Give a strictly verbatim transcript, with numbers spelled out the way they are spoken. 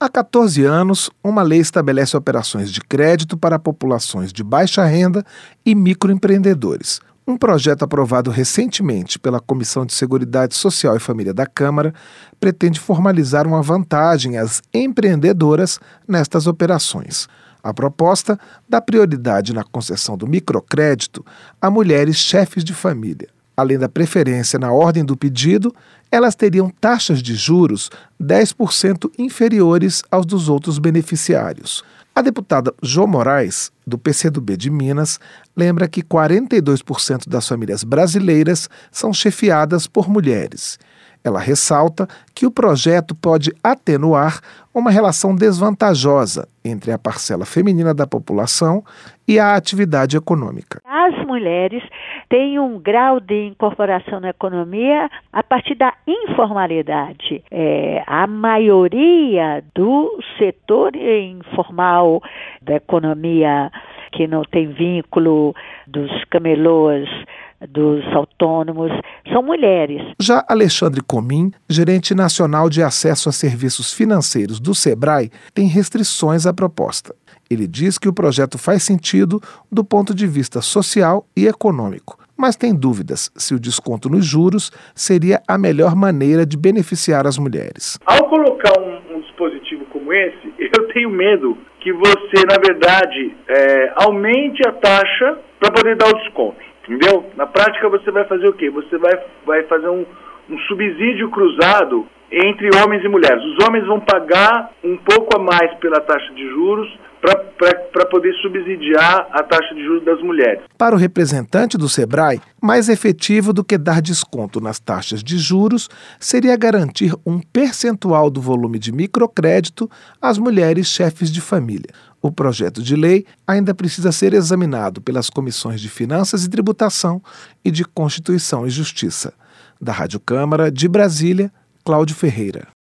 Há quatorze anos, uma lei estabelece operações de crédito para populações de baixa renda e microempreendedores. Um projeto aprovado recentemente pela Comissão de Seguridade Social e Família da Câmara pretende formalizar uma vantagem às empreendedoras nestas operações. A proposta dá prioridade na concessão do microcrédito a mulheres chefes de família. Além da preferência na ordem do pedido, elas teriam taxas de juros dez por cento inferiores aos dos outros beneficiários. A deputada Jo Moraes, do P C do B de Minas, lembra que quarenta e dois por cento das famílias brasileiras são chefiadas por mulheres. Ela ressalta que o projeto pode atenuar uma relação desvantajosa entre a parcela feminina da população e a atividade econômica. As mulheres têm um grau de incorporação na economia a partir da informalidade. É, a maioria do setor informal da economia que não tem vínculo, dos camelôs, dos autônomos, são mulheres. Já Alexandre Comim, gerente nacional de acesso a serviços financeiros do Sebrae, tem restrições à proposta. Ele diz que o projeto faz sentido do ponto de vista social e econômico, mas tem dúvidas se o desconto nos juros seria a melhor maneira de beneficiar as mulheres. Ao colocar um, um dispositivo como esse, eu tenho medo que você, na verdade, é, aumente a taxa para poder dar o desconto. Entendeu? Na prática você vai fazer o quê? Você vai, vai fazer um, um subsídio cruzado entre homens e mulheres. Os homens vão pagar um pouco a mais pela taxa de juros para poder subsidiar a taxa de juros das mulheres. Para o representante do Sebrae, mais efetivo do que dar desconto nas taxas de juros seria garantir um percentual do volume de microcrédito às mulheres chefes de família. O projeto de lei ainda precisa ser examinado pelas comissões de Finanças e Tributação e de Constituição e Justiça. Da Rádio Câmara de Brasília, Cláudio Ferreira.